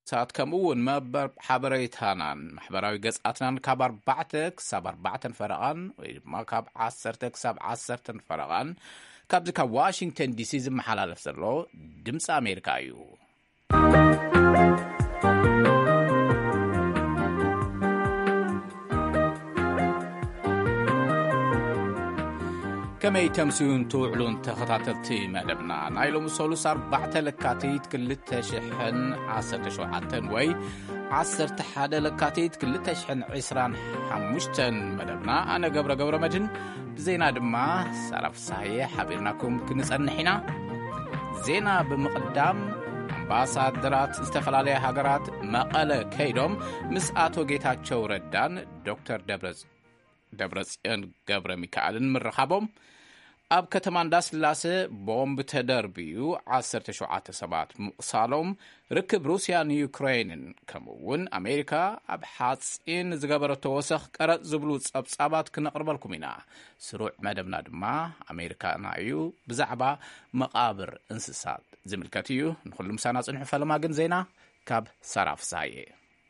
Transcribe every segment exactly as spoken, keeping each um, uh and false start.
ساعت كمون مبر حبريتانان محبراوي قصاتنان كاب أربعة كساب أربعة فرقان وما كاب عشرة كساب عشرة فرقان كاب ذكا واشنطن دي سي زم حلالف زلو دمس أمريكا يو كما يتمسون توعلون تخطاتلتي مدبنا نايلو مسولوس أربعة لكاتيت كلتا شحن عصر شوعاتن وي عصر تحادة لكاتيت كلتا شحن عسران حموشتن مدبنا أنا قبر قبر مدن زينا دما سارف صحيح حبيرناكم كنسأل نحنا زينا بمقدام أمباسادرات استفلالية هاجرات مقالة كيدوم مسآتو جيتاتشو ردان دكتور دبرز دبرزيان قبر ميكالن مرحبهم أب كتمان داس لاسه بومب تدربيو عصر تشوعات سبات مقصالهم ركب روسيا نيوكرين كمون أمريكا أب حاصين زقبر توسخ كرات زبلوت أبصابات كنقرب لكمنا سروع مدبنا دما أمريكا نايو بزعبا مقابر انسسات زملكاتيو نخل مسانات انحفة لما قن زينا كاب سراف سايه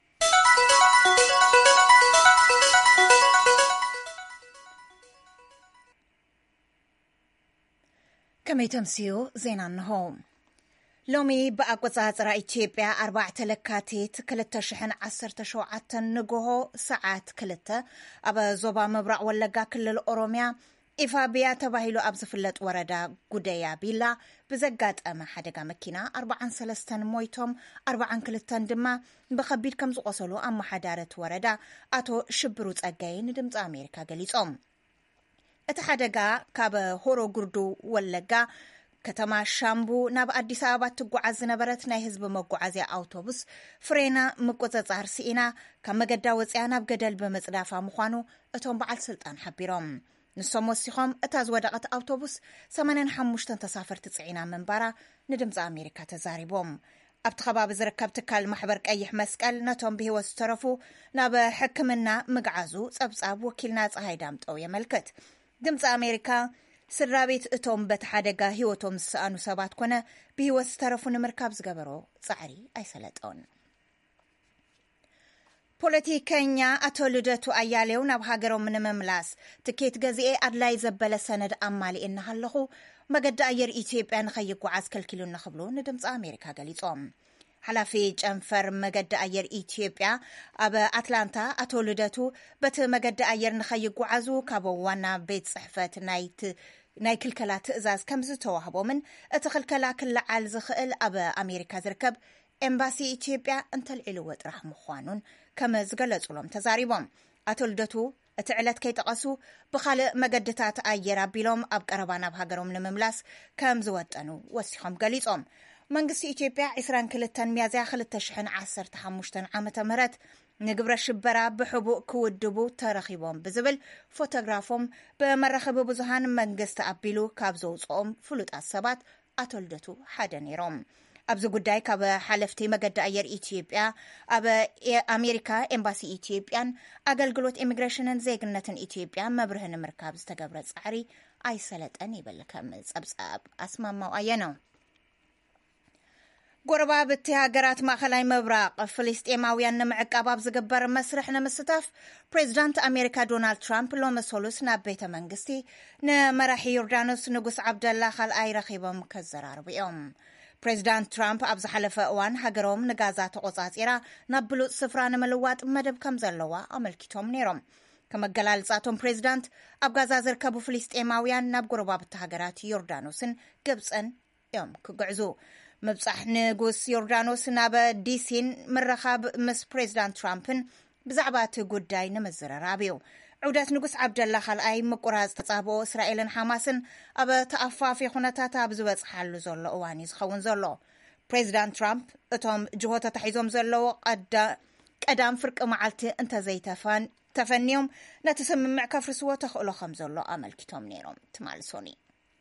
كما يتمسيو زينا النهوم لومي بأقوصات رأي تيبيا أربعة لكاتيت كلتا شحن عصر تشوعات نقوهو ساعات كلتا أبا زوبا مبرع ولقا كل الأوروميا إفا بيا تباهيلو أبزفلت وردا قديا بيلا بزقات أما حدقا مكينا أربعان سلستان مويتهم أربعان كلتان دما بخبير كمز قصلو أما حدارة وردا أتو شبروت أقاين دمت أمريكا قليتهم اتحدقا كاب هورو قردو ولقا كتما شامبو ناب أديس آبات تقوعز نبرت ناي هزب مقوعزي أوتوبس فرينا مقوزة عرسينا كما قد داوزيانا بقدل بمزدافة مخوانو اتهم بعال سلطان حبيرهم نصم وسيخم اتاز ودقت أوتوبس سمانين حموشتن تسافر تسعينا من برا ندمز أمريكا تزاريبهم أبتخبا بزركب تكال محبرك أيح مسكال نتهم به وسترفو ناب حكمنا مقعزو سبساب وكيلنا تهيدامت أو يملكت دمز أمريكا سرابيت اتوم بتحدقا هيوتوم سانو سابات كونا بيوس ترفون مركاب زقبرو صعري اي سلطون بوليتيكينيا اتولدتو اياليو ناب هاجرو من مملاس تكيت غزي ادلاي زبل سند امالي انها لخو مقد اير ايثيوبيا نخيقو عسكل كيلو نخبلو ندمز امريكا غليصوم حلافي جنفر مقد اير ايثيوبيا اب اتلانتا اتولدتو بت مقد اير نخيقو عزو كابو وانا بيت صحفت نايت ناي كلكلا تأزاز كمز توهبو من اتخلكلا كل عال زخئل اب امريكا زركب امباسي ايثيوبيا انت العلوات رح مخوانون كما زقلصولم تزاريبهم اتولدتو اتعلت كي تقاسو بخالق مقدتات ايرا بيلوم اب قربانا بهاجروم نمملاس كمز وطنو وسيخم غليصوم منغسي إثيوبيا عسران كلتان ميازيا خلت شحن عصر تحمشتن عامة مرات نقبر الشبرا بحبو كودبو ترخيبهم بزبل فوتوغرافهم بمرخب بزهان منغست أبيلو كابزو صوم فلوت السبات أتولدتو حدا نيروم أبزو قداي كاب حلفتي مقد أير إثيوبيا أب أمريكا إمباسي إثيوبيان أقلقلوت إميغريشنن زيقنتن إثيوبيا مبرهن مركاب استقبرت سعري أي سلت أني بلكامز أبساب أسمى موأينو قربا بتهاجرات ماخلاي مبراق فلسطيناويان نمعقاباب زغبر مسرحنا مستاف بريزيدنت امريكا دونالد ترامب لو مسولوس نابيت منغستي نمراحي يوردانوس نغوس عبد الله خال اي رخيبم كزراربيوم بريزيدنت ترامب ابز حلفه اوان هاجروم نغازات قصاصيرا نابلو سفران ملوات مدب كمزلوا املكيتوم نيروم كما جلالصاتهم بريزيدنت ابغازا زركبو فلسطيناويان ناب قربا بتهاجرات يوردانوسن غبصن يوم كغعزو مبصح نغوس يوردانوس نابا ديسين مرخاب مس بريزيدنت ترامبن بزعبات غداي نمزررابيو عودات نغوس عبد الله خلأي مقراز تصابو اسرائيلن حماسن ابا تافافي خناتاتا بزبصحالو زلو اواني زخون زلو بريزيدنت ترامب اتوم جهوتا تحيزوم زلو قد قدام فرق معلتي انت زي تفان تفنيوم نتسمع كفرسو تخلو خمزلو املكيتوم نيروم تمالسوني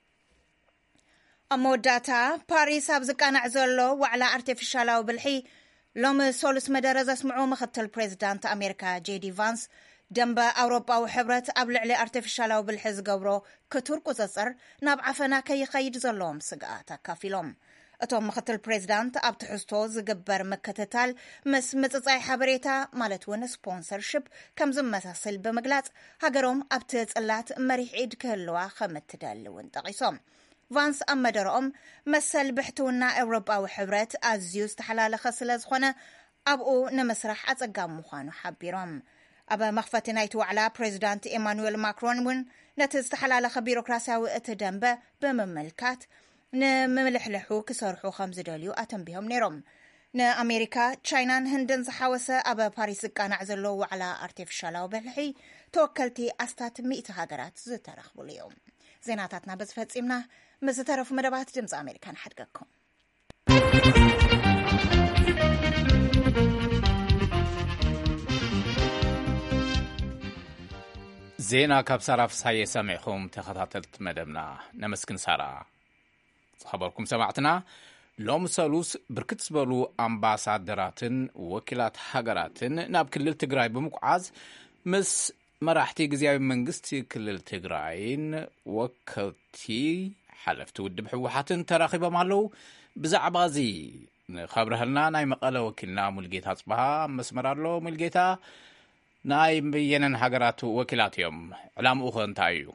أموداتا باريس أبزقان عزلو وعلى ارتفشالاو بالحي لوم سولس مدرز اسمعو مختل بريزيدنت أمريكا جي دي فانس دنبا أوروبا وحبرت أبلع لي ارتفشالاو بالحز قبرو كتور قزصر نابعفنا كي خيد زلوم سقاتا كافيلوم እቶም ምክትል ፕሬዚዳንት ኣብ ትሕዝቶ ዝግበር መከተታል ምስ ምፅፃይ ሓበሬታ ማለት እውን ስፖንሰርሽፕ ከም ዝመሳሰል ብምግላጽ ሃገሮም ኣብቲ ጽላት መሪሕ ኢድ ክህልዋ ከም እትደልውን ጠቂሶም ቫንስ ኣብ መደረኦም መሰል ብሕትውና ኤውሮጳዊ ሕብረት ኣዝዩ ዝተሓላለኸ ስለ ዝኾነ ኣብኡ ንምስራሕ ኣጸጋም ምዃኑ ሓቢሮም ኣብ መኽፈቲ ናይቲ ዋዕላ ፕሬዚዳንት ኤማኑኤል ማክሮን እውን ነቲ ዝተሓላለኸ ቢሮክራሲያዊ እቲ ደንበ ብምምልካት ንምልሕልሑ ክሰርሑ ከም ዝደልዩ ኣተንቢሆም ነይሮም ንኣሜሪካ ቻይናን ህንድን ዝሓወሰ ኣብ ፓሪስ ዝቃናዕ ዘሎ ዋዕላ ኣርቲፊሻላዊ በልሒ ተወከልቲ ኣስታት ሚእቲ ሃገራት ዝተረኽብሉ እዮም ዜናታትና በዝፈጺምና ምስ ዝተረፉ መደባት ድምፂ ኣሜሪካ ንሓድገኩም ዜና ካብ ሳራ ፍሳሐ ሰሚዕኹም ተኸታተልቲ መደብና ነመስግን ሳራ خبركم سمعتنا لوم سالوس بركت زبالو أمباسادراتن وكيلات هاجراتن ناب كلل تجراي بمقعز مس مراحتي جزياوي منجستي كلل تجراين وكلتي حلفت ودب حوحاتن تراخيبا مالو بزعبازي خبرها لنا ناي مقالة وكيلنا ملقيت هصبها مسمرالو ملقيتا ناي بينن هاجرات وكيلات يوم علام أخن تايو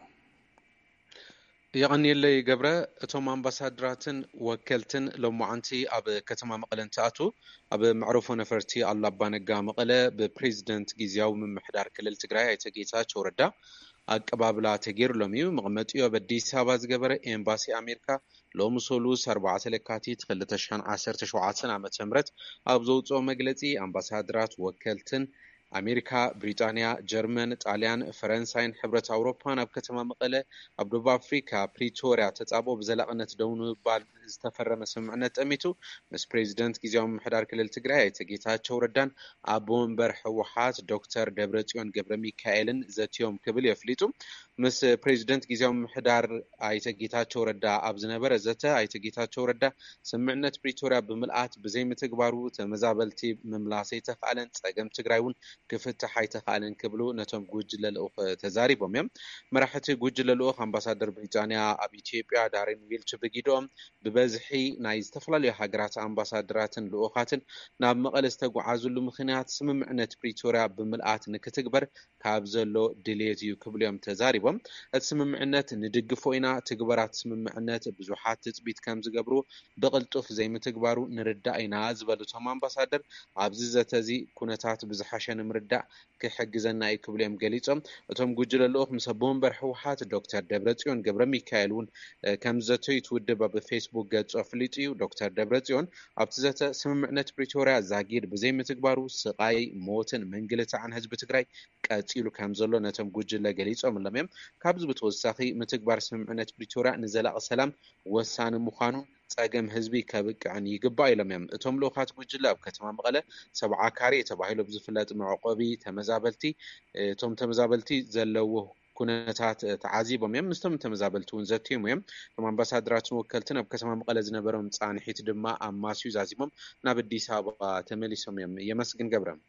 يعني اللي قبره توم أمباسادراتن وكلتن لو معنتي أب كتما مقلن تأتو أب معروفو نفرتي الله بانقا مقلة ببريزيدنت جيزياو من محدار كلل تقرأي تقيتا شوردا أقبابلا تغير لوميو مغمتيو بدي ساباز قبره إمباسي أمريكا لو مسولوس أربعة لكاتي تخلتشان عشر تشوعاتن عمت سمرت أبزوتو مقلتي أمباسادرات وكلتن أمريكا، بريطانيا، جرمن، طاليان، فرنساين، حبرة أوروبا ناب كتما مقلة أبدوب أفريقيا، بريتوريا تتعبو بزلاقنة دونو بال استفرم سمعنة أميتو مس بريزيدنت جيزياو محدار كلل تقرأي تقيتها شوردان أبون برح وحات دكتور دبرتيون قبر ميكايلن زاتيوم كبل يفليتو مس بريزيدنت جيزياو محدار أي تقيتها شوردا أبزنبر زتا أي تقيتها شوردا سمعنة بريتوريا بملآت بزي متقبارو تمزابلتي مملاسي تفعلن تقام تقرأيون كفت حيث خالن كبلو نتوم جوجل الأخ تزاريبهم يم مرحت جوجل الأخ أمباسادر بريطانيا أبي إثيوبيا دارين ويلش بجيدهم ببزحي نايز تفلا لي حجرات أمباسادراتن لأخاتن ناب مقلستجو عزل مخنات سممعنة بريتوريا بملآت نكتكبر كابزلو ديليتيو كبليهم تزاريبهم السممعنة ندقفوينا تكبرات سممعنة بزوحات تثبيت كم زجبرو بقلتوف زي ما تكبروا نردائنا زبالو تمام أمباسادر عبززة تزي كونتات بزحش نمردع كحجزنا أي كبليهم قليتهم أتهم جوجل الأخ مسبون برحوحات دكتور دبرتيون قبر ميكايلون كم زتو يتودب بفيسبوك جاتس أفليتيو دكتور دبرتيون أبتزت سممعنة بريتوريا زاجير بزي متكبروا سقاي موتن منقلة عن حزب تجري كاتيلو كم زلو نتهم جوجل قليتهم لميم كابز بتوسخي متكبر سممعنة بريتوريا نزل السلام وسان مخانون تاجم حزبي كبك عن يقبع لميم اتهم لوخات جوجلا بكتمام مقله سبعة كاري تبعيلو بزفلات معقبي تمزابلتي توم تمزابلتي زلوه كونتات تعذيبهم يم مستم تمزابلتون زتيم يم طبعا امباسادرات وكلتنا بكتمام مقله زنبرهم صانحيت دما اماسيو زازيمم نابدي سابا تمليسهم يم يمسكن قبرم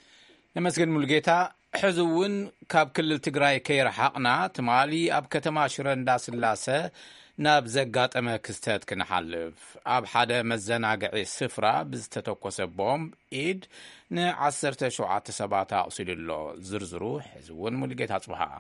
نمسكن ملقيتا حزون كاب كل تجراي كيرحقنا تمالي اب كتما شرندا سلاسه ناب زقات أما كستات كنحلف أب حدا مزناقعي سفرة بزتتوكوس بومب إيد نعصرت شوعات سباتا أصيل الله زرزرو حزون ملقيت هصبها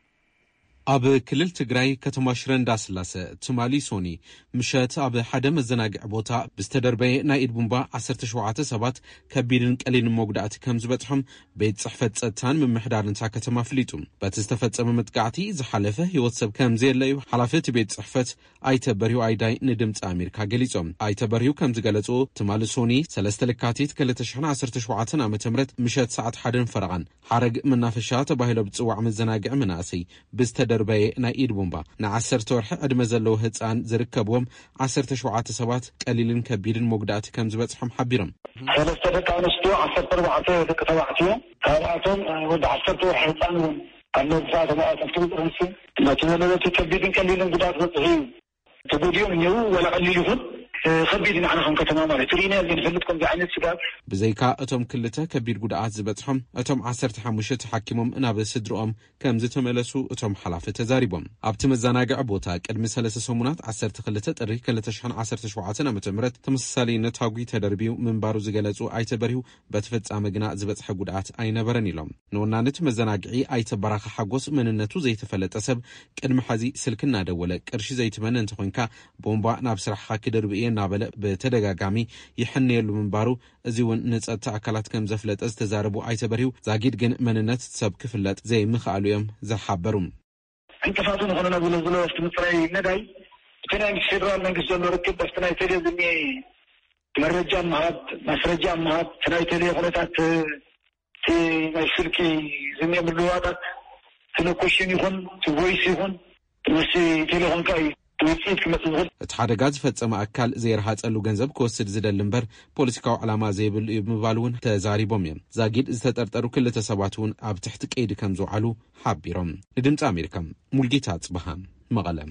أب كلل تجراي كتماشرن داسلاسة تمالي سوني مشات أب حدا مزناقع بوتا بستدربي نايد بومبا عصرت شوعات سبات كبيرن قليل موقدات كم زبطهم بيت صحفة ستان من محدار نتا كتما فليتم باتستفت أمامتقعتي زحالفه يوصب كم زي الليو حلافت بيت صحفة أي تبريو أيداي ندمت أمريكا قليتهم أي تبريو كم زقالتو تمالي سوني سلسة لكاتيت كالتشحن عصرت شوعاتنا متمرت مشات ساعت حدا فرغان حرق من نافشات باهلو بتصوع مزناقع مناسي بستدر دربي نايد بومبا نعسر تورح أدمزلو هتسان زركبهم عسر تشوعات سبات قليلن كبيرن موقدات كم زبطهم حبيرم ثلاثة دقائق نستوى عسر تربع عسر تكتوعتهم هذا ود عسر تورح هتسان أنه بساعة ما أتفتوت رنسي ما تنالوتي كبيرن قليلن قدات نطهين تقول يوم يو ولا قليلهم ከቢድ ንዓና ከም ከተማ ማለት ትሪና ንፈልጥኩም ዝዓይነት ስጋት ብዘይካ እቶም ክልተ ከቢድ ጉድኣት ዝበፅሖም እቶም ዓሰርተ ሓሙሽተ ተሓኪሞም ናብ ስድሮኦም ከም ዝተመለሱ እቶም ሓላፊ ተዛሪቦም ኣብቲ መዘናግዒ ቦታ ቅድሚ ሰለስተ ሰሙናት ዓሰርተ ክልተ ጥሪ ሁለት ሺህ ዓሰርተ ሸውዓተ ዓመተ ምህረት ተመሳሳሊነት ታጉይ ተደርቢው ምንባሩ ዝገለጹ ኣይተበሪሁ በተፈጻመ ግና ዝበፅሐ ጉድኣት ኣይነበረን ኢሎም ንወናነት መዘናግዒ ኣይተበራኸ ሓጎስ መንነቱ ዘይተፈለጠ ሰብ ቅድሚ ሓዚ ስልክና ደወለ ቅርሺ ዘይትመነ እንተኮንካ ቦምባ ናብ ስራሕካ ክደርብየ ናበለ በተደጋጋሚ ይሕነየሉ ምንባሩ እዚ እውን ንጸጥታ ኣካላት ከም ዘፍለጠ ዝተዛረቡ ኣይተበሪሁ ዛጊድ ግን መንነት ሰብ ክፍለጥ ዘይምኽኣሉ እዮም ዝሓበሩ እንቅፋቱ ንኾነ ነብሎ ዝሎ ምፅራይ ነዳይ ተናይ ፌደራል መንግስት ዘሎ ርክብ በስተናይ ቴሌቪዥን መረጃ ማሃብ ማስረጃ ማሃብ ተናይ ቴሌ ኩነታት ናይ ስልኪ ዝኔ ምልዋጣት ተለኮሽን ይኹን ቮይስ ይኹን ምስ ቴሌፎንካ ውፅኢት ክመፅእ ዝኽእል እቲ ሓደጋ ዝፈጸመ ኣካል ዘይረሃፀሉ ገንዘብ ክወስድ ዝደሊ እምበር ፖለቲካዊ ዕላማ ዘይብሉ እዩ ምባል እውን ተዛሪቦም እዮም ዛጊድ ዝተጠርጠሩ ክልተ ሰባት እውን ኣብ ትሕቲ ቀይዲ ከም ዝውዓሉ ሓቢሮም ንድምፂ ኣሜሪካ ሙልጌታ ጽባሃ መቐለም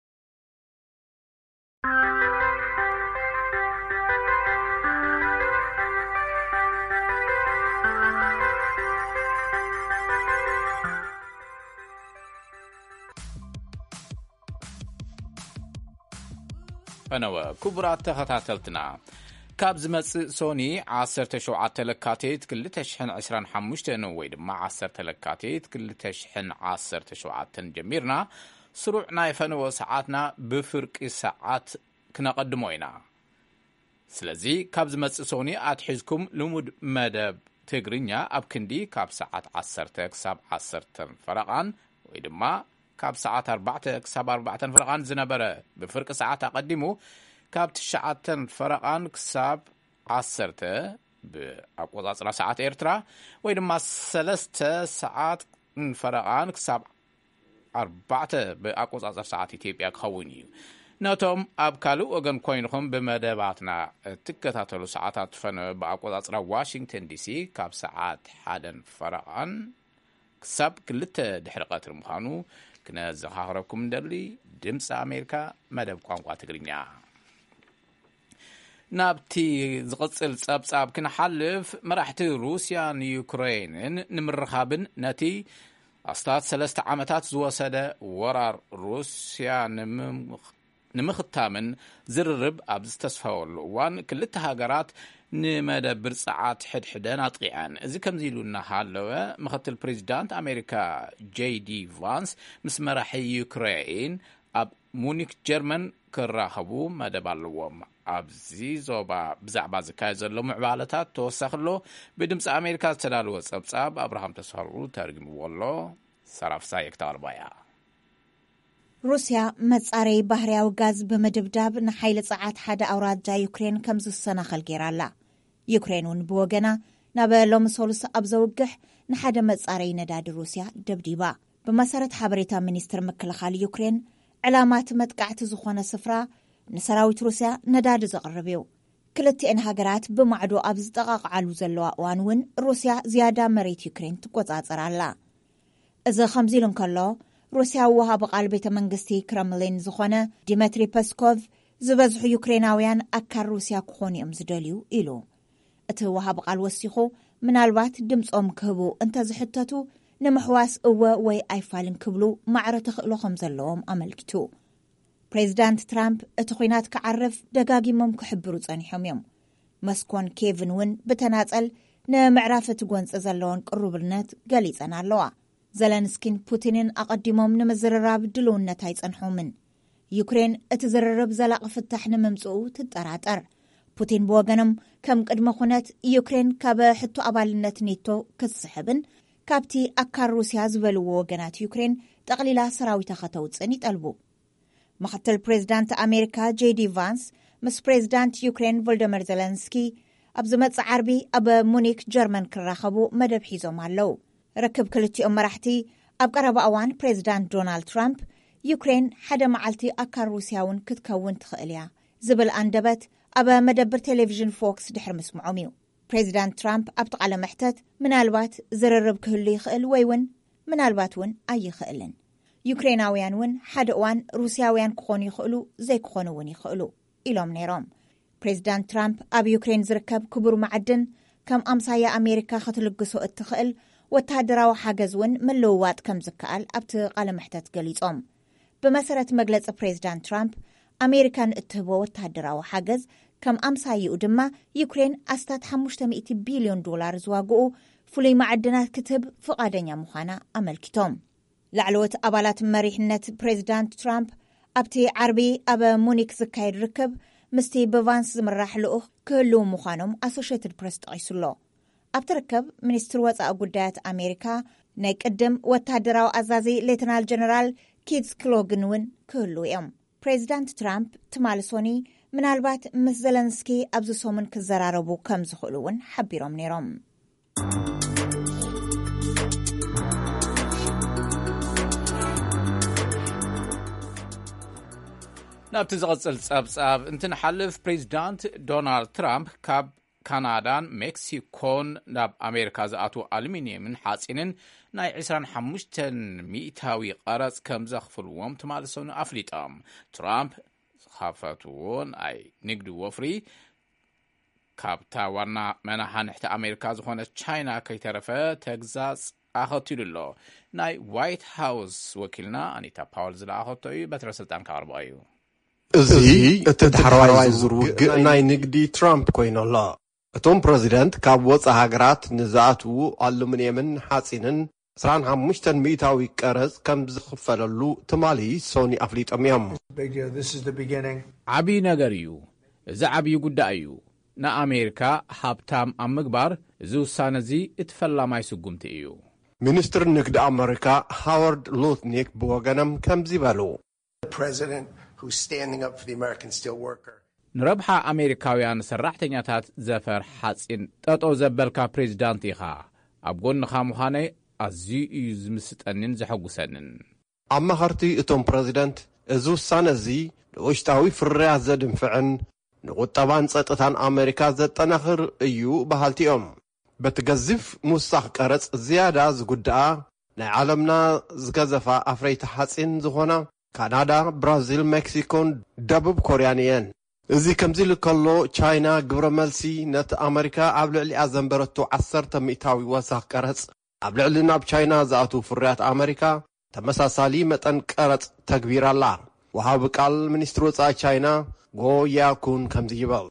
ፈነወ ክቡራት ተኸታተልትና ካብ ዝመጽእ ሶኒ ዓሰርተ ሸውዓተ ለካቲት ክልተ ሽሕ ዓሰርተ ሓሙሽተ ወይ ድማ ዓሰርተ ለካቲት ክልተ ሽሕ ዓሰርተ ሸውዓተ ጀሚርና ስሩዕ ናይ ፈነወ ሰዓትና ብፍርቂ ሰዓት ክነቐድሞ ኢና ስለዚ ካብ ዝመጽእ ሶኒ ኣትሒዝኩም ልሙድ መደብ ትግርኛ ኣብ ክንዲ ካብ ሰዓት ዓሰርተ ክሳብ ዓሰርተ ፈረቓን ወይ ድማ ካብ ሰዓት ኣርባዕተ ክሳብ ኣርባዕተ ፈረቓን ዝነበረ ብፍርቂ ሰዓት ኣቐዲሙ ካብ ትሽዓተ ፈረቓን ክሳብ ዓሰርተ ብኣቆጻጽራ ሰዓት ኤርትራ ወይ ድማ ሰለስተ ሰዓት ፈረቓን ክሳብ ኣርባዕተ ብኣቆጻጽራ ሰዓት ኢትዮጵያ ክኸውን እዩ ነቶም ኣብ ካልእ ወገን ኮይንኩም ብመደባትና ትከታተሉ ሰዓታት ፈነወ ብኣቆጻጽራ ዋሽንግተን ዲሲ ካብ ሰዓት ሓደ ፈረቓን ክሳብ ክልተ ድሕሪ ቀትሪ ምዃኑ ክነዘኻኽረኩም እንደሊ ድምፂ ኣሜሪካ መደብ ቋንቋ ትግርኛ ናብቲ ዝቕጽል ጸብጻብ ክንሓልፍ መራሕቲ ሩስያን ዩክሬንን ንምርኻብን ነቲ ኣስታት ሰለስተ ዓመታት ዝወሰደ ወራር ሩስያ ንምኽታምን ዝርርብ ኣብ ዝተስፋወሉ እዋን ክልተ ሃገራት ንመደብር ፀዓት ሕድሕደን ኣጥቂዐን እዚ ከምዚ ኢሉ እናሃለወ ምክትል ፕሬዚዳንት ኣሜሪካ ጄዲ ቫንስ ምስ መራሒ ዩክሬን ኣብ ሙኒክ ጀርመን ክራኸቡ መደብ ኣለዎም ኣብዚ ዞባ ብዛዕባ ዝካየድ ዘሎ ምዕባለታት ተወሳኽሎ ብድምፂ ኣሜሪካ ዝተዳለወ ጸብጻብ ኣብርሃም ተስፋሩ ተርጉምዎ ኣሎ ሰራፍሳ የክታልባያ ሩስያ መጻረይ ባህርያዊ ጋዝ ብምድብዳብ ንሓይሊ ፀዓት ሓደ ኣውራጃ ዩክሬን ከም ዝሰናኸል ገይራላ ዩክሬን እውን ብወገና ናብ ሎሚ ሰሉስ ኣብ ዘውግሕ ንሓደ መጻረይ ነዳዲ ሩስያ ደብዲባ ብመሰረት ሓበሬታ ሚኒስትር ምክልኻል ዩክሬን ዕላማት መጥቃዕቲ ዝኾነ ስፍራ ንሰራዊት ሩስያ ነዳዲ ዘቕርብ እዩ ክልቲአን ሃገራት ብማዕዶ ኣብ ዝጠቓቕዓሉ ዘለዋ እዋን እውን ሩስያ ዝያዳ መሬት ዩክሬን ትቆጻጸር ኣላ እዚ ከምዚ ኢሉ እንከሎ ሩስያ ወሃቢ ቃል ቤተ መንግስቲ ክረምሊን ዝኾነ ዲሜትሪ ፔስኮቭ ዝበዝሑ ዩክሬናውያን ኣካል ሩስያ ክኾኑ እዮም ዝደልዩ ኢሉ እቲ ወሃቢ ቃል ወሲኹ ምናልባት ድምፆም ክህቡ እንተዝሕተቱ ንምሕዋስ እወ ወይ ኣይፋልን ክብሉ ማዕረ ተኽእሎ ከም ዘለዎም ኣመልኪቱ ፕሬዚዳንት ትራምፕ እቲ ኩናት ክዓርፍ ደጋጊሞም ክሕብሩ ጸኒሖም እዮም መስኮን ኬቭን እውን ብተናጸል ንምዕራፍ እቲ ጎንፂ ዘለዎን ቅሩብልነት ገሊፀን ኣለዋ ዘለንስኪን ፑቲንን ኣቐዲሞም ንምዝርራብ ድልውነት ኣይጸንሖምን ዩክሬን እቲ ዝርርብ ዘላቒ ፍታሕ ንምምጽኡ ትጠራጠር ፑቲን ብወገኖም ከም ቅድመ ኩነት ዩክሬን ካብ ሕቶ ኣባልነት ኔቶ ክትስሕብን ካብቲ ኣካል ሩስያ ዝበልዎ ወገናት ዩክሬን ጠቕሊላ ሰራዊታ ከተውፅን ይጠልቡ ምክትል ፕሬዚዳንት ኣሜሪካ ጄዲ ቫንስ ምስ ፕሬዚዳንት ዩክሬን ቮልደሚር ዘለንስኪ ኣብ ዝመጽእ ዓርቢ ኣብ ሙኒክ ጀርመን ክራኸቡ መደብ ሒዞም ኣለው ረክብ ክልቲኦም መራሕቲ ኣብ ቀረባ እዋን ፕሬዚዳንት ዶናልድ ትራምፕ ዩክሬን ሓደ መዓልቲ ኣካል ሩስያውን ክትከውን ትኽእል እያ ዝብል ኣንደበት ኣብ መደብር ቴሌቪዥን ፎክስ ድሕሪ ምስምዖም እዩ ፕሬዚዳንት ትራምፕ ኣብቲ ቃለ መሕተት ምናልባት ዝርርብ ክህሉ ይኽእል ወይ እውን ምናልባት እውን ኣይኽእልን ዩክሬናውያን እውን ሓደ እዋን ሩስያውያን ክኾኑ ይኽእሉ ዘይክኾኑ እውን ይኽእሉ ኢሎም ነይሮም ፕሬዚዳንት ትራምፕ ኣብ ዩክሬን ዝርከብ ክቡር ማዕድን ከም ኣምሳያ ኣሜሪካ ክትልግሶ እትኽእል ወተሃደራዊ ሓገዝ እውን ምልውዋጥ ከም ዝከኣል ኣብቲ ቃለ መሕተት ገሊጾም። ብመሰረት መግለፂ ፕሬዚዳንት ትራምፕ ኣሜሪካን እትህቦ ወተሃደራዊ ሓገዝ ከም ኣምሳይኡ ድማ ዩክሬን ኣስታት ሓሙሽተ ሚእቲ ቢልዮን ዶላር ዝዋግኡ ፍሉይ ማዕድናት ክትህብ ፍቓደኛ ምዃና ኣመልኪቶም። ላዕለዎት ኣባላት መሪሕነት ፕሬዚዳንት ትራምፕ ኣብቲ ዓርቢ ኣብ ሙኒክ ዝካየድ ርክብ ምስቲ ብቫንስ ዝምራሕ ልኡኽ ክህልው ምዃኖም ኣሶሽትድ ፕሬስ ጠቒሱሎ። ኣብቲ ርክብ ሚኒስትር ወፃኢ ጉዳያት ኣሜሪካ ናይ ቅድም ወተሃደራዊ ኣዛዚ ሌተናል ጀነራል ኪድስ ክሎግን እውን ክህልው እዮም። ፕሬዚዳንት ትራምፕ ትማሊ ሶኒ ምናልባት ምስ ዘለንስኪ ኣብዚ ሰሙን ክዘራረቡ ከም ዝኽእሉ እውን ሓቢሮም ነይሮም። ናብቲ ዝቕፅል ጸብጻብ እንትንሓልፍ ፕሬዚዳንት ዶናልድ ትራምፕ ካብ ካናዳን ሜክሲኮን ናብ ኣሜሪካ ዝኣትዉ ኣሉሚንየምን ሓፂንን ናይ ዒስራን ሓሙሽተን ሚእታዊ ቀረጽ ከም ዘኽፍልዎም ትማሊ ሰኑ ኣፍሊጦም። ትራምፕ ዝኸፈትዎ ናይ ንግዲ ወፍሪ ካብታ ዋና መናሓንሕቲ ኣሜሪካ ዝኾነት ቻይና ከይተረፈ ተግዛጽ ኣኸቲሉ ኣሎ። ናይ ዋይት ሃውስ ወኪልና ኣኒታ ፓውል ዝለኣኸቶ እዩ። በትረ ስልጣን ካቕርበ እዩ። እዚ እቲ ተሓራዋይ ዝውግእ ናይ ንግዲ ትራምፕ ኮይኑ ኣሎ። እቶም ፕሬዚደንት ካብ ወፃኢ ሃገራት ንዝኣትዉ ኣሉሚንየምን ሓፂንን ዒስራን ሓሙሽተ ሚእታዊ ቀረጽ ከም ዝኽፈለሉ ትማሊ ሶኒ ኣፍሊጦም እዮም። ዓብዪ ነገር እዩ። እዚ ዓብዪ ጉዳይ እዩ። ንኣሜሪካ ሃብታም ኣብ ምግባር እዚ ውሳነ እዚ እቲ ፈላማይ ስጉምቲ እዩ። ሚኒስትር ንግዲ ኣሜሪካ ሃዋርድ ሉትኒክ ብወገኖም ከምዚ በሉ። ንረብሓ ኣሜሪካውያን ሰራሕተኛታት ዘፈር ሓፂን ጠጠው ዘበልካ ፕሬዚዳንት ኢኻ። ኣብ ጎንኻ ምዃነይ ኣዝዩ እዩ ዝምስጠንን ዘሐጉሰንን። ኣማኸርቲ እቶም ፕሬዚደንት እዚ ውሳነ እዚ ንውሽጣዊ ፍርያት ዘድንፍዕን ንቁጠባን ጸጥታን ኣሜሪካ ዘጠናኽር እዩ ባህልቲኦም። በቲ ገዚፍ ሙሳኽ ቀረጽ ዝያዳ ዝጉድኣ ናይ ዓለምና ዝገዘፋ ኣፍረይቲ ሓፂን ዝኾና ካናዳ፣ ብራዚል፣ ሜክሲኮን ደቡብ ኮርያን እየን። እዚ ከምዚ ኢሉ ከሎ ቻይና ግብረ መልሲ ነቲ ኣሜሪካ ኣብ ልዕሊኣ ዘንበረቱ ዓሰርተ ሚእታዊ ወሳኽ ቀረጽ ኣብ ልዕሊ ናብ ቻይና ዝኣትዉ ፍርያት ኣሜሪካ ተመሳሳሊ መጠን ቀረጽ ተግቢራላ። ወሃቢ ቃል ሚኒስትር ወፃኢ ቻይና ጎያኩን ከምዚ ይበል።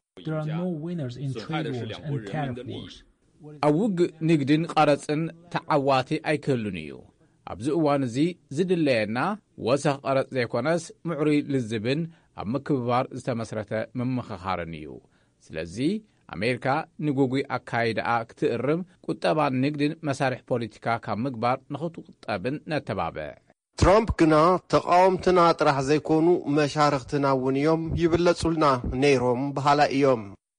ኣብ ውግእ ንግድን ቀረጽን ተዓዋቲ ኣይክህሉን እዩ። ኣብዚ እዋን እዚ ዝድለየና ወሰኽ ቀረጽ ዘይኮነስ ምዕሩይ ልዝብን ኣብ ምክብባር ዝተመስረተ ምምኽኻርን እዩ። ስለዚ ኣሜሪካ ንጉጉይ ኣካይድኣ ክትእርም ቁጠባን ንግድን መሳርሒ ፖለቲካ ካብ ምግባር ንኽትቁጠብን ነተባብዕ። ትራምፕ ግና ተቃወምትና ጥራሕ ዘይኮኑ መሻርክትና እውን እዮም ይብለጹልና ነይሮም በሃላ እዮም።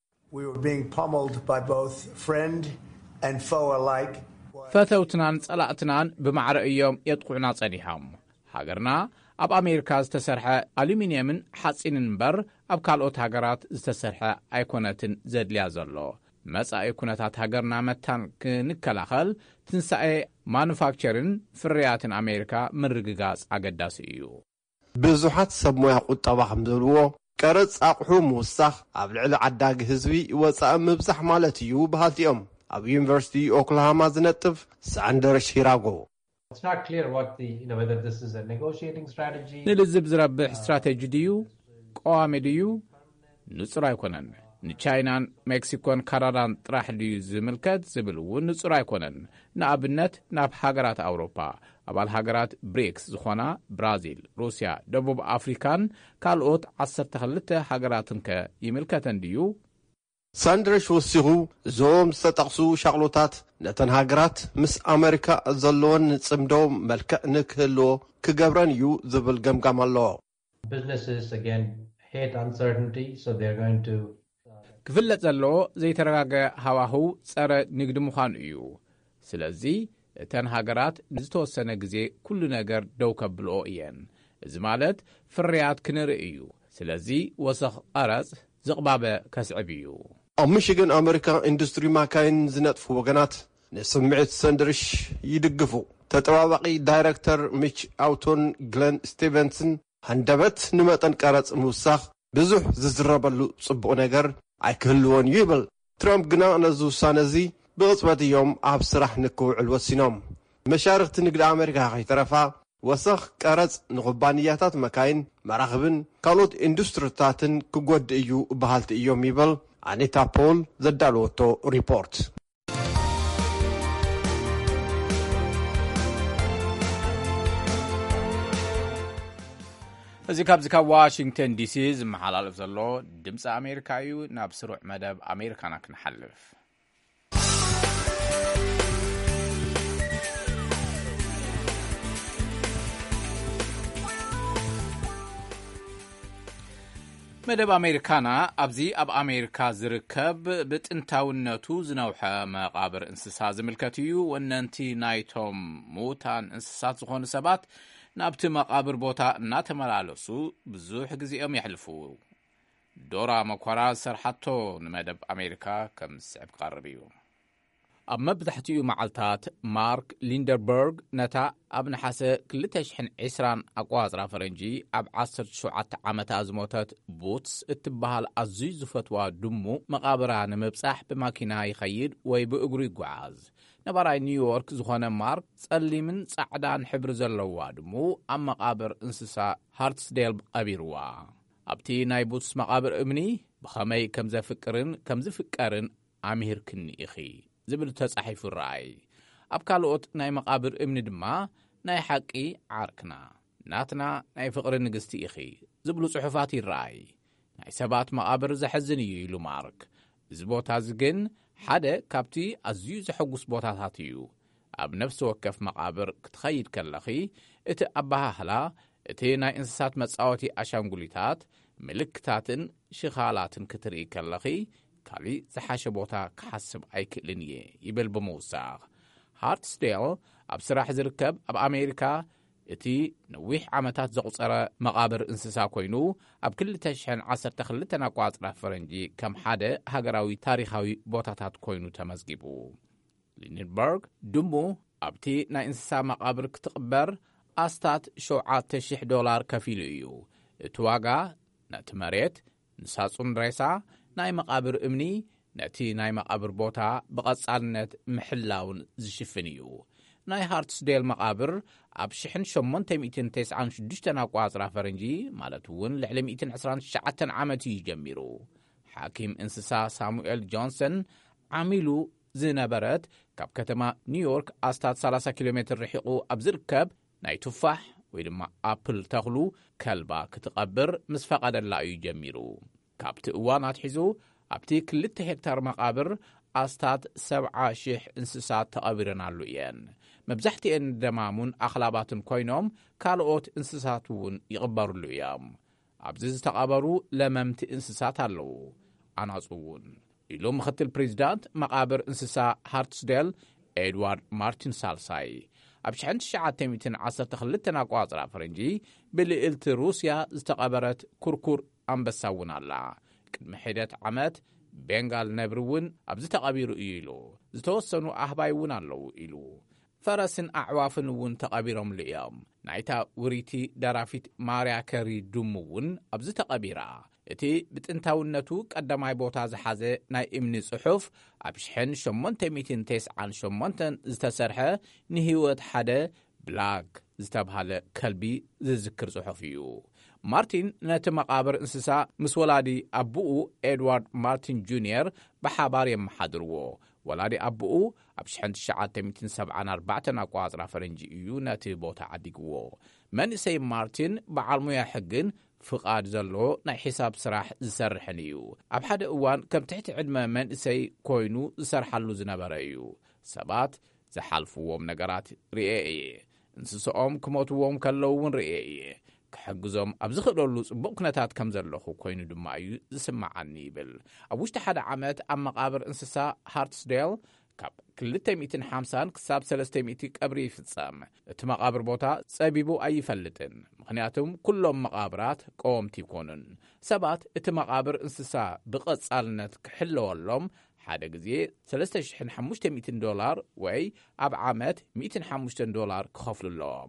ፈተውትናን ጸላእትናን ብማዕረ እዮም የጥቁዕና ጸኒሖም። ሃገርና ኣብ ኣሜሪካ ዝተሰርሐ ኣሉሚንየምን ሓፂንን እምበር ኣብ ካልኦት ሃገራት ዝተሰርሐ ኣይኮነትን ዘድልያ ዘሎ። መጻኢ ኩነታት ሃገርና መታን ክንከላኸል ትንሳኤ ማኑፋክቸርን ፍርያትን ኣሜሪካ ምርግጋጽ ኣገዳሲ እዩ። ብዙሓት ሰብ ሞያ ቁጠባ ከም ዘልዎ ቀረጽ ኣቑሑ ምውሳኽ ኣብ ልዕሊ ዓዳጊ ህዝቢ ወፃኢ ምብዛሕ ማለት እዩ በሃልቲኦም። ኣብ ዩኒቨርሲቲ ኦክላሃማ ዝነጥፍ ሳንደር ሺራጎ ንልዝብ ዝረብሕ ስትራቴጂ ድዩ ቀዋሚ ድዩ ንጹር ኣይኮነን። ንቻይናን ሜክሲኮን ካናዳን ጥራሕ ድዩ ዝምልከት ዝብል እውን ንጹር ኣይኮነን። ንኣብነት ናብ ሃገራት ኣውሮፓ ኣባል ሃገራት ብሪክስ ዝኾና ብራዚል፣ ሩስያ፣ ደቡብ ኣፍሪካን ካልኦት ዓሰርተ ክልተ ሃገራትን ከ ይምልከተን ድዩ? ሳንድረሽ ወሲኹ እዞም ዝተጠቕሱ ሻቕሎታት ነተን ሃገራት ምስ ኣሜሪካ ዘለዎን ጽምዶ መልክዕ ንክህልዎ ክገብረን እዩ ዝብል ገምጋም ኣሎ። ክፍለጥ ዘለዎ ዘይተረጋገ ሃዋህው ጸረ ንግዲ ምዃኑ እዩ። ስለዚ እተን ሃገራት ንዝተወሰነ ግዜ ኩሉ ነገር ደው ከብልኦ እየን። እዚ ማለት ፍርያት ክንርኢ እዩ። ስለዚ ወሰኽ ቀረጽ ዝቕባበ ከስዕብ እዩ። ኣብ ሚሽገን ኣሜሪካ ኢንዱስትሪ ማካይን ዝነጥፉ ወገናት ንስምዒት ሰንደርሽ ይድግፉ። ተጠባባቂ ዳይሬክተር ሚች ኣውቶን ግለን ስቲቨንስን ሃንደበት ንመጠን ቀረጽ ምውሳኽ ብዙሕ ዝዝረበሉ ጽቡቕ ነገር ኣይክህልዎን እዩ ይብል። ትራምፕ ግና ነዚ ውሳነ እዚ ብቕጽበት እዮም ኣብ ስራሕ ንክውዕል ወሲኖም። መሻርክቲ ንግዲ ኣሜሪካ ከይተረፋ ወሰኽ ቀረጽ ንኹባንያታት መካይን መራኽብን ካልኦት ኢንዱስትሪታትን ክጎድእ እዩ ባህልቲ እዮም ይብል ኣኒታ ፖል ዘዳልወቶ ሪፖርት። እዚ ካብዚ ካብ ዋሽንግተን ዲሲ ዝመሓላለፍ ዘሎ ድምፂ ኣሜሪካ እዩ። ናብ ስሩዕ መደብ ኣሜሪካና ክንሓልፍ። መደብ ኣሜሪካና ኣብዚ ኣብ ኣሜሪካ ዝርከብ ብጥንታውነቱ ዝነውሐ መቃብር እንስሳ ዝምልከት እዩ። ወነንቲ ናይቶም ሙታን እንስሳት ዝኾኑ ሰባት ናብቲ መቃብር ቦታ እናተመላለሱ ብዙሕ ግዜኦም የሕልፉ። ዶራ መኮራ ሰርሓቶ ንመደብ ኣሜሪካ ከም ዝስዕብ ቀርብ እዩ። ኣብ መብዛሕትኡ መዓልታት ማርክ ሊንደርበርግ ነታ ኣብ ነሓሰ ክልተ ሽሕን ዒስራን ኣቋፅራ ፈረንጂ ኣብ ዓሰርተ ሸውዓተ ዓመታ ዝሞተት ቡትስ እትበሃል ኣዝዩ ዝፈትዋ ድሙ መቃብራ ንምብጻሕ ብማኪና ይኸይድ ወይ ብእግሩ ይጓዓዝ። ነባራይ ኒውዮርክ ዝኾነ ማርክ ጸሊምን ጻዕዳን ሕብሪ ዘለዋ ድሙ ኣብ መቃብር እንስሳ ሃርትስዴል ቀቢርዋ። ኣብቲ ናይ ቡትስ መቃብር እምኒ ብኸመይ ከም ዘፍቅርን ከም ዝፍቀርን ኣምሂርክኒ ኢኺ ዝብል ተጻሒፉ ረኣይ። ኣብ ካልኦት ናይ መቃብር እምኒ ድማ ናይ ሓቂ ዓርክና ናትና ናይ ፍቕሪ ንግስቲ ኢኺ ዝብሉ ጽሑፋት ይረኣይ። ናይ ሰባት መቃብር ዘሐዝን እዩ ኢሉ ማርክ። እዚ ቦታ እዚ ግን ሓደ ካብቲ ኣዝዩ ዘሐጉስ ቦታታት እዩ። ኣብ ነፍሲ ወከፍ መቃብር ክትኸይድ ከለኺ እቲ ኣባሃህላ እቲ ናይ እንስሳት መጻወቲ ኣሻንጉሊታት ምልክታትን ሽኻላትን ክትርኢ ከለኺ ካሊእ ዝሓሸ ቦታ ክሓስብ ኣይክእልን እየ ይብል ብምውሳኽ። ሃርትስዴል ኣብ ስራሕ ዝርከብ ኣብ ኣሜሪካ እቲ ነዊሕ ዓመታት ዘቑፀረ መቃብር እንስሳ ኮይኑ ኣብ ክልተ ሽሕን ዓሰርተ ክልተን ኣቋፅራ ፈረንጂ ከም ሓደ ሃገራዊ ታሪኻዊ ቦታታት ኮይኑ ተመዝጊቡ። ሊንደንበርግ ድሙ ኣብቲ ናይ እንስሳ መቃብር ክትቕበር ኣስታት ሸውዓተ ሽሕ ዶላር ከፊሉ እዩ። እቲ ዋጋ ነቲ መሬት ንሳጹን ሬሳ ናይ መቃብር እምኒ ነቲ ናይ መቃብር ቦታ ብቐጻልነት ምሕላውን ዝሽፍን እዩ። ናይ ሃርትስዴል መቃብር ኣብ ሽሕን ሸሞንተ ሚእትን ተስዓን ሽዱሽተን ኣቋፅራ ፈረንጂ ማለት እውን ልዕሊ ሚእትን ዕስራን ትሽዓተን ዓመት እዩ ጀሚሩ። ሓኪም እንስሳ ሳሙኤል ጆንሰን ዓሚሉ ዝነበረት ካብ ከተማ ኒውዮርክ ኣስታት ሰላሳ ኪሎ ሜትር ርሒቑ ኣብ ዝርከብ ናይ ቱፋሕ ወይ ድማ ኣፕል ተኽሉ ከልባ ክትቐብር ምስ ፈቐደላ እዩ ጀሚሩ። ካብቲ እዋን ኣትሒዙ ኣብቲ ክልተ ሄክታር መቃብር ኣስታት ሰብዓ ሽሕ እንስሳት ተቐቢረናሉ እየን። መብዛሕትአን ደማሙን ኣኽላባትን ኮይኖም ካልኦት እንስሳት እውን ይቕበሩሉ እዮም። ኣብዚ ዝተቐበሩ ለመምቲ እንስሳት ኣለዉ፣ ኣናፁ እውን ኢሉ ምክትል ፕሬዚዳንት መቃብር እንስሳ ሃርትስዴል ኤድዋርድ ማርቲን ሳልሳይ ኣብ ሽሕን ትሽዓተ ሚእትን ዓሰርተ ክልተን ኣቋፅራ ፈረንጂ ብልዕልቲ ሩስያ ዝተቐበረት ኩርኩር ኣንበሳ እውን ኣላ። ቅድሚ ሒደት ዓመት ቤንጋል ነብሪ እውን ኣብዚ ተቐቢሩ እዩ ኢሉ ዝተወሰኑ ኣህባይ እውን ኣለዉ ኢሉ ፈረስን ኣዕዋፍን እውን ተቐቢሮምሉ እዮም። ናይታ ውሪቲ ደራፊት ማርያ ከሪ ድሙ እውን ኣብዚ ተቐቢራ። እቲ ብጥንታውነቱ ቀዳማይ ቦታ ዝሓዘ ናይ እምኒ ጽሑፍ ኣብ ሽሕን ሸሞንተ ሚእትን ተስዓን ሸሞንተን ዝተሰርሐ ንህይወት ሓደ ብላክ ዝተብሃለ ከልቢ ዝዝክር ጽሑፍ እዩ። ማርቲን ነቲ መቃብር እንስሳ ምስ ወላዲ ኣቦኡ ኤድዋርድ ማርቲን ጁኒየር ብሓባር የመሓድርዎ። ወላዲ ኣቦኡ ኣብ ሽሕን ትሽዓተ ሚእትን ሰብዓን ኣርባዕተን ኣቋፅራ ፈረንጂ እዩ ነቲ ቦታ ዓዲግዎ። መንእሰይ ማርቲን በዓል ሙያ ሕግን ፍቓድ ዘለዎ ናይ ሒሳብ ስራሕ ዝሰርሕን እዩ። ኣብ ሓደ እዋን ከም ትሕቲ ዕድመ መንእሰይ ኮይኑ ዝሰርሓሉ ዝነበረ እዩ። ሰባት ዝሓልፍዎም ነገራት ርኤ እየ። እንስሶኦም ክሞትዎም ከለዉ እውን ርኤ እየ። ክሕግዞም ኣብ ዝኽእለሉ ጽቡቕ ኩነታት ከም ዘለኹ ኮይኑ ድማ እዩ ዝስማዓኒ ይብል። ኣብ ውሽጢ ሓደ ዓመት ኣብ መቃብር እንስሳ ሃርትስዴል ካብ ክልተ ሚእትን ሓምሳን ክሳብ ሰለስተ ሚእቲ ቀብሪ ይፍጸም። እቲ መቃብር ቦታ ጸቢቡ ኣይፈልጥን፣ ምኽንያቱም ኩሎም መቃብራት ቀወምቲ ይኮኑን። ሰባት እቲ መቃብር እንስሳ ብቐጻልነት ክሕለወሎም ሓደ ግዜ ሰለስተ ሽሕን ሓሙሽተ ሚእትን ዶላር ወይ ኣብ ዓመት ሚእትን ሓሙሽተ ዶላር ክኸፍሉሎም።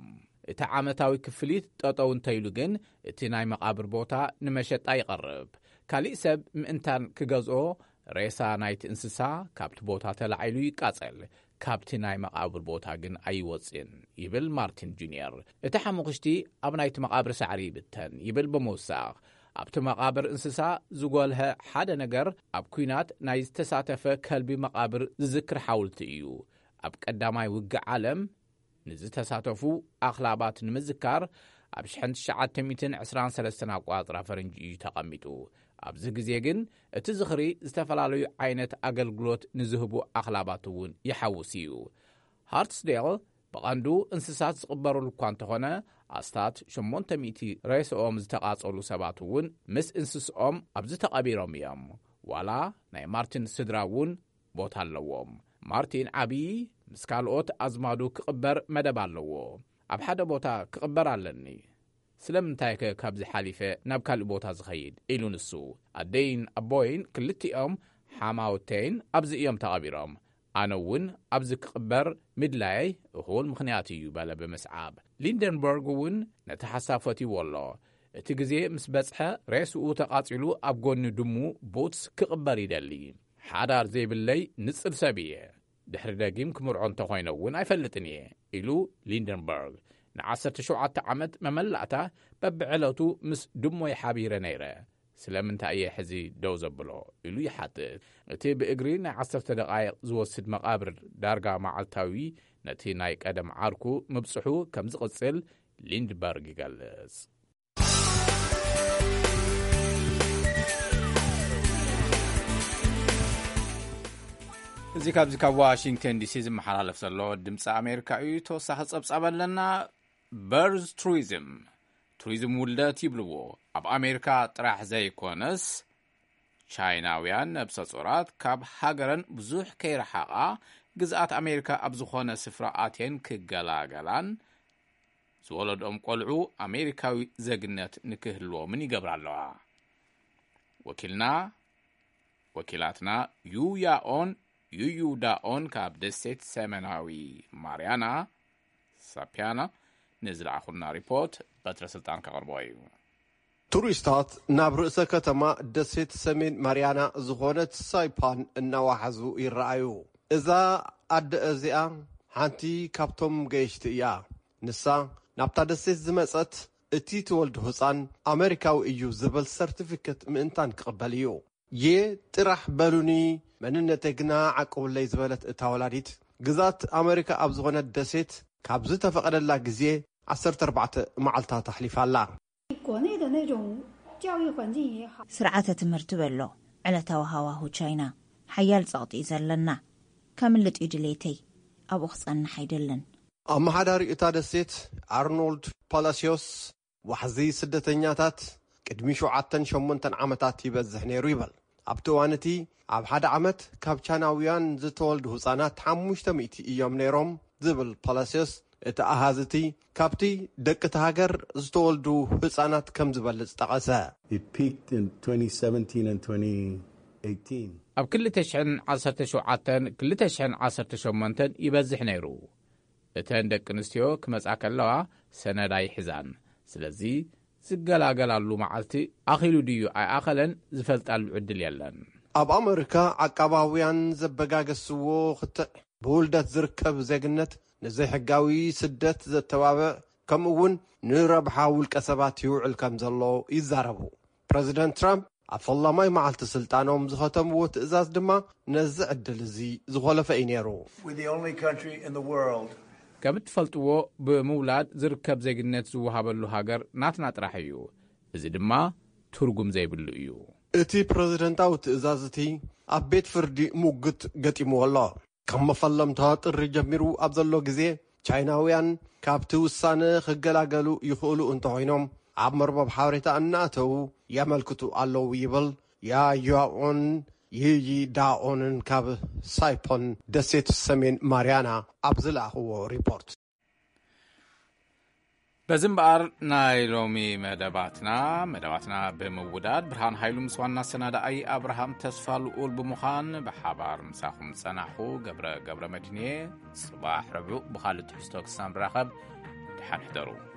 እቲ ዓመታዊ ክፍሊት ጠጠው እንተይሉ ግን እቲ ናይ መቓብር ቦታ ንመሸጣ ይቐርብ። ካልእ ሰብ ምእንታን ክገዝኦ ሬሳ ናይቲ እንስሳ ካብቲ ቦታ ተላዒሉ ይቃጸል፣ ካብቲ ናይ መቓብር ቦታ ግን ኣይወፅን ይብል ማርቲን ጁኒየር። እቲ ሓሙኽሽቲ ኣብ ናይቲ መቓብር ሳዕሪ ይብተን ይብል ብምውሳኽ ኣብቲ መቓብር እንስሳ ዝጐልሀ ሓደ ነገር ኣብ ኩናት ናይ ዝተሳተፈ ከልቢ መቓብር ዝዝክር ሓውልቲ እዩ። ኣብ ቀዳማይ ውግዕ ዓለም ንዝተሳተፉ ኣኽላባት ንምዝካር ኣብ ሽሕን ትሽዓተ ሚእትን ዕስራን ሰለስተን ኣቋፅራ ፈረንጂ እዩ ተቐሚጡ። ኣብዚ ግዜ ግን እቲ ዝኽሪ ዝተፈላለዩ ዓይነት ኣገልግሎት ንዝህቡ ኣኽላባት እውን ይሓውስ እዩ። ሃርትስዴል ብቐንዱ እንስሳት ዝቕበረሉ እኳ እንተኾነ ኣስታት ሸሞንተ ሚእቲ ሬስኦም ዝተቓጸሉ ሰባት እውን ምስ እንስስኦም ኣብዚ ተቐቢሮም እዮም። ዋላ ናይ ማርቲን ስድራ እውን ቦታ ኣለዎም። ማርቲን ዓብዪ ምስ ካልኦት ኣዝማዱ ክቕበር መደብ ኣለዎ። ኣብ ሓደ ቦታ ክቕበር ኣለኒ፣ ስለምንታይ ከ ካብዚ ሓሊፈ ናብ ካልእ ቦታ ዝኸይድ ኢሉ ንሱ። ኣደይን ኣቦይን ክልቲኦም ሓማውተይን ኣብዚ እዮም ተቐቢሮም፣ ኣነ እውን ኣብዚ ክቕበር ምድላይ እኹል ምኽንያት እዩ በለ ብምስዓብ። ሊንደንበርግ እውን ነቲ ሓሳብ ፈቲዎ ኣሎ። እቲ ግዜ ምስ በጽሐ ሬስኡ ተቓጺሉ ኣብ ጎኒ ድሙ ቡትስ ክቕበር ይደሊ። ሓዳር ዘይብለይ ንጽል ሰብ እየ፣ ድሕሪ ደጊም ክምርዖ እንተኾይነ እውን ኣይፈልጥን እየ ኢሉ ሊንደንበርግ ንዓሰርተ ሸውዓተ ዓመት መመላእታ በብዕለቱ ምስ ድሞይ ሓቢረ ነይረ፣ ስለምንታይ እየ ሕዚ ደው ዘብሎ ኢሉ ይሓትት። እቲ ብእግሪ ናይ ዓሰርተ ደቓይቕ ዝወስድ መቓብር ዳርጋ መዓልታዊ ነቲ ናይ ቀደም ዓርኩ ምብጽሑ ከም ዝቕጽል ሊንድበርግ ይገልጽ። እዚ ካብዚ ካብ ዋሽንግተን ዲሲ ዝመሓላለፍ ዘሎ ድምፂ ኣሜሪካ እዩ። ተወሳኺ ጸብጻብ ኣለና። በርዝ ቱሪዝም ቱሪዝም ውልደት ይብልዎ ኣብ ኣሜሪካ ጥራሕ ዘይኮነስ ቻይናውያን ነብሰ ጹራት ካብ ሃገረን ብዙሕ ከይረሓቓ ግዝኣት ኣሜሪካ ኣብ ዝኾነ ስፍራ ኣትየን ክገላገላን ዝወለዶም ቆልዑ ኣሜሪካዊ ዘግነት ንክህልዎምን ይገብራ ኣለዋ። ወኪልና ወኪላትና ዩያኦን ዩዩዳኦን ካብ ደሴት ሰሜናዊ ማርያና ሳፒያና ንዝለኣኹልና ሪፖርት በትረ ስልጣን ከቕርቦ እዩ። ቱሪስታት ናብ ርእሰ ከተማ ደሴት ሰሜን ማርያና ዝኾነት ሳይፓን እናዋሓዙ ይረኣዩ። እዛ ኣደ እዚኣ ሓንቲ ካብቶም ገየሽቲ እያ። ንሳ ናብታ ደሴት ዝመጸት እቲ ትወልድ ህፃን ኣሜሪካዊ እዩ ዝብል ሰርቲፊኬት ምእንታን ክቕበል እዩ። የ ጥራሕ በሉኒ መንነተይ ግና ዓቅቡለይ ዝበለት እታ ወላዲት ግዛት ኣሜሪካ ኣብ ዝኾነት ደሴት ካብ ዝተፈቐደላ ግዜ ዓሰርተ ኣርባዕተ መዓልታት ተሕሊፋላ። ስርዓተ ትምህርቲ በሎ ዕለታዊ ሃዋሁ ቻይና ሓያል ጸቕጢ ዘለና ከምልጥ እዩ ድሌተይ ኣብኡ ክጸንሕ ኣይደለን። ኣመሓዳሪ እታ ደሴት ኣርኖልድ ፓላሲዮስ ዋሕዚ ስደተኛታት ቅድሚ ሸውዓተን ሸሞንተን ዓመታት ይበዝሕ ነይሩ ይበል። ኣብቲ እዋንቲ ኣብ ሓደ ዓመት ካብ ቻይናውያን ዝተወልዱ ህፃናት ሓሙሽተ ሚእቲ እዮም ነይሮም ዝብል ፓላሲዮስ እቲ ኣሃዝቲ ካብቲ ደቂ ሃገር ዝተወልዱ ህፃናት ከም ዝበልጽ ጠቐሰ። ኣብ ክልተ ሽሕን ዓሰርተ ሸውዓተን ክልተ ሽሕን ዓሰርተ ሸሞንተን ይበዝሕ ነይሩ። እተን ደቂ ኣንስትዮ ክመጻ ከለዋ ሰነዳይ ሒዛን፣ ስለዚ ዝገላገላሉ መዓልቲ ኣኺሉ ድዩ ኣይኣኸለን ዝፈልጣሉ ዕድል የለን። ኣብ ኣሜሪካ ዓቃባውያን ዘበጋገስዎ ክትዕ ብውልደት ዝርከብ ዜግነት ንዘይሕጋዊ ስደት ዘተባብዕ ከምኡውን ንረብሓ ውልቀ ሰባት ይውዕል ከም ዘሎ ይዛረቡ። ፕረዚደንት ትራምፕ ኣብ ፈላማይ መዓልቲ ስልጣኖም ዝኸተምዎ ትእዛዝ ድማ ነዚ ዕድል እዚ ዝኸለፈ እዩ ነይሩ። ከም እትፈልጥዎ ብምውላድ ዝርከብ ዜግነት ዝወሃበሉ ሃገር ናትና ጥራሕ እዩ። እዚ ድማ ትርጉም ዘይብሉ እዩ። እቲ ፕረዚደንታዊ ትእዛዝ እቲ ኣብ ቤት ፍርዲ ሙግት ገጢምዎ ኣሎ። ከም መፈለምታ ጥሪ ጀሚሩ ኣብ ዘሎ ግዜ ቻይናውያን ካብቲ ውሳነ ክገላገሉ ይኽእሉ እንተኾይኖም ኣብ መርበብ ሓበሬታ እናእተው የመልክቱ ኣለዉ ይብል ያዩኦን ዩይዳኦንን ካብ ሳይፖን ደሴት ሰሜን ማርያና ኣብ ዝለኣኽዎ ሪፖርት። በዚ እምበኣር ናይ ሎሚ መደባትና መደባትና ብምውዳድ ብርሃን ሃይሉ ምስ ዋና ሰናዳኣይ ኣብርሃም ተስፋ ልኡል ብምዃን ብሓባር ምሳኹም ፀናሑ ገብረ ገብረ መድንየ ጽባሕ ረቡዕ ብኻልእ ትሕዝቶ ክሳብ ንራኸብ ድሓን ሕደሩ